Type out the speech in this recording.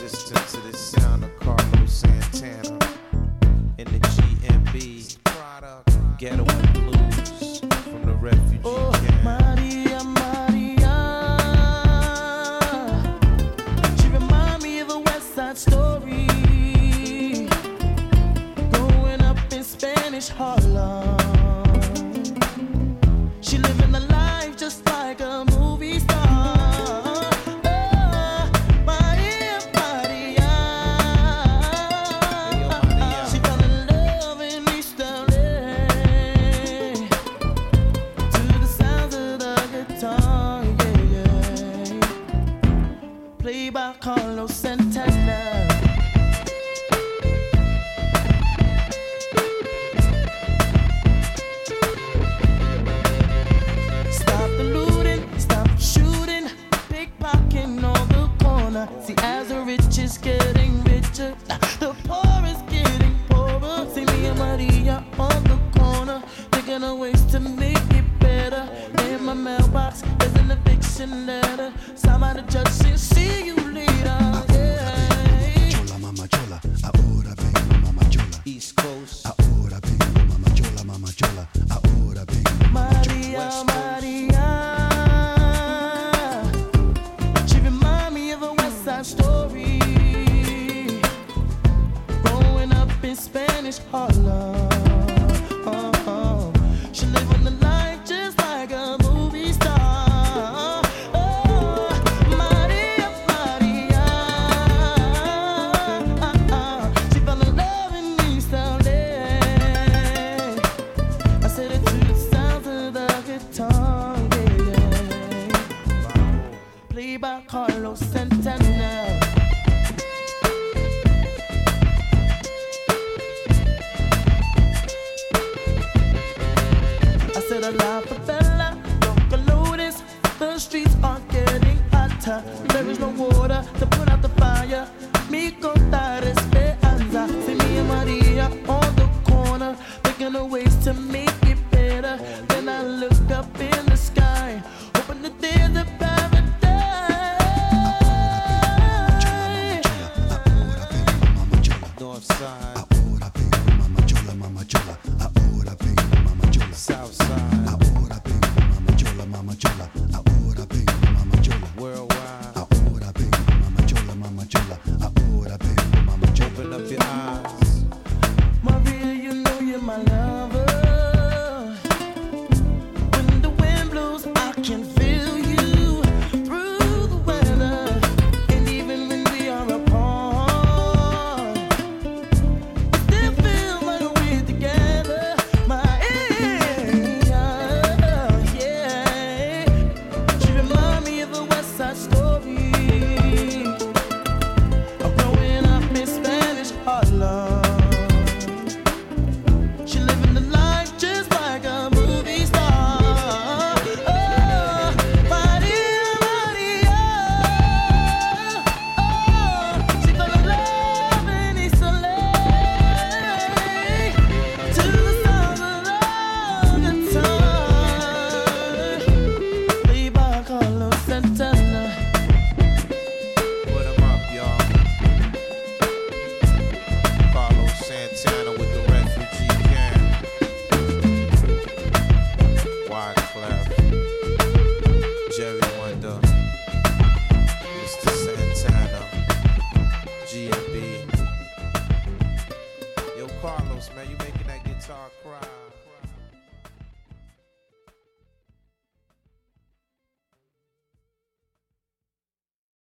Assistant to the sound of Carlos Santana in the GMB Ghetto and Blues from the refugee camp. Maria, Maria, she remind me of a West Side Story, growing up in Spanish Harlem. She living the life just like a movie star. Played by Carlos Santana. Stop the looting, stop shooting, pickpocketing on the corner. See, as the rich is getting richer, the poor is getting poorer. See me and Maria on the corner, thinking of ways to make it better. In my mailbox, there's an eviction letter. Somebody judge and see you later. Mama chola, ahora vengo mama chola. East Coast. Ahora vengo mama chola, mama chola. Ahora vengo mama chola. Maria, Maria, she remind me of a West Side Story, growing up in Spanish Harlem. She living the life just like a movie star. Maria, Maria, she fell in love in East LA. I said it to the sound of the guitar, yeah. Played by Carlos Santana. I said a la favela, local notice, the streets are getting hotter. There is no water to put out the fire. Mi contar esperanza. See me and Maria on the corner, thinking of ways to make it better. Then I look up in the sky, hoping that there's a paradise. North side. Ahora vengo mama chola, mama chola. Ahora vengo mama chola. South side. Ahora vengo mama chola, mama chola. Ahora vengo mama chola. Worldwide. Ahora vengo mama chola, mama chola. Ahora vengo mama chola. Open up your eyes. Maria, you know you're my lover. When the wind blows, I can feel you through the weather. And even when we are apart, we still feel like we're together. Yeah. She remind me of a West Side Story, of growing up in Spanish Harlem. She living the life just like a movie star. Maria, Maria, she fell in love in East LA. To the sound of the guitar, played by Carlos Santana. Put 'em up, y'all. Carlos Santana with the refugee camp. Wyclef, Jerry Wonder, Mr. Santana, GMB. Yo, Carlos, man, you making that guitar cry.